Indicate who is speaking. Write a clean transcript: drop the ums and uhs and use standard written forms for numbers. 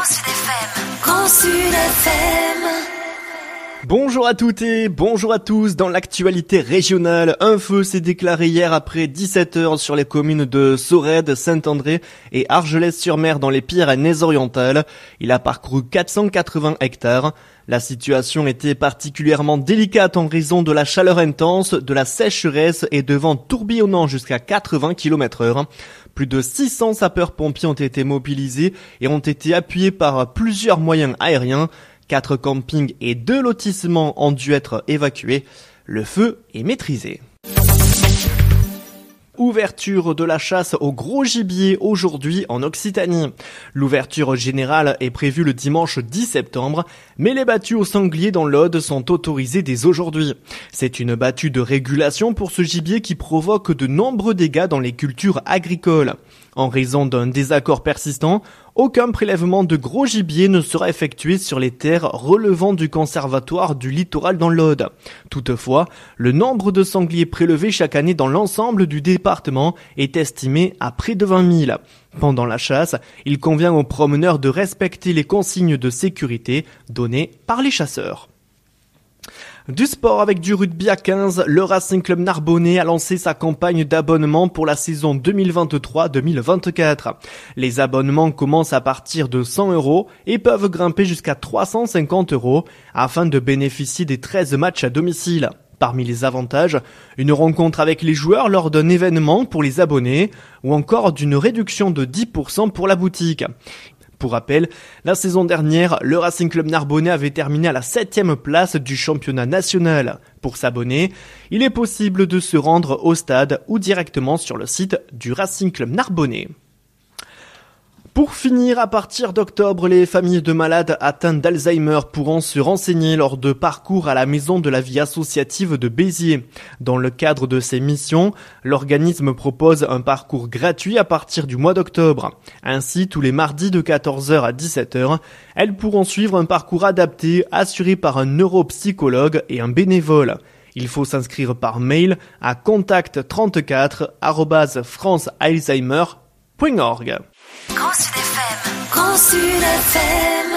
Speaker 1: Sud FM. Grand Sud FM.
Speaker 2: Bonjour à toutes et bonjour à tous. Dans l'actualité régionale, un feu s'est déclaré hier après 17h sur les communes de Sorède, Saint-André et Argelès-sur-Mer dans les Pyrénées-Orientales. Il a parcouru 480 hectares. La situation était particulièrement délicate en raison de la chaleur intense, de la sécheresse et de vents tourbillonnants jusqu'à 80 km/h. Plus de 600 sapeurs-pompiers ont été mobilisés et ont été appuyés par plusieurs moyens aériens. 4 campings et 2 lotissements ont dû être évacués. Le feu est maîtrisé. Ouverture de la chasse au gros gibier aujourd'hui en Occitanie. L'ouverture générale est prévue le dimanche 10 septembre, mais les battues au sanglier dans l'Aude sont autorisées dès aujourd'hui. C'est une battue de régulation pour ce gibier qui provoque de nombreux dégâts dans les cultures agricoles. En raison d'un désaccord persistant, aucun prélèvement de gros gibier ne sera effectué sur les terres relevant du conservatoire du littoral dans l'Aude. Toutefois, le nombre de sangliers prélevés chaque année dans l'ensemble du département est estimé à près de 20 000. Pendant la chasse, il convient aux promeneurs de respecter les consignes de sécurité données par les chasseurs. Du sport avec du rugby à 15, le Racing Club Narbonnais a lancé sa campagne d'abonnement pour la saison 2023-2024. Les abonnements commencent à partir de 100 € et peuvent grimper jusqu'à 350 € afin de bénéficier des 13 matchs à domicile. Parmi les avantages, une rencontre avec les joueurs lors d'un événement pour les abonnés ou encore d'une réduction de 10% pour la boutique. Pour rappel, la saison dernière, le Racing Club Narbonnais avait terminé à la 7e place du championnat national. Pour s'abonner, il est possible de se rendre au stade ou directement sur le site du Racing Club Narbonnais. Pour finir, à partir d'octobre, les familles de malades atteints d'Alzheimer pourront se renseigner lors de parcours à la maison de la vie associative de Béziers. Dans le cadre de ces missions, l'organisme propose un parcours gratuit à partir du mois d'octobre. Ainsi, tous les mardis de 14h à 17h, elles pourront suivre un parcours adapté assuré par un neuropsychologue et un bénévole. Il faut s'inscrire par mail à contact34@francealzheimer.org.
Speaker 1: Grand Sud FM. Grand Sud FM.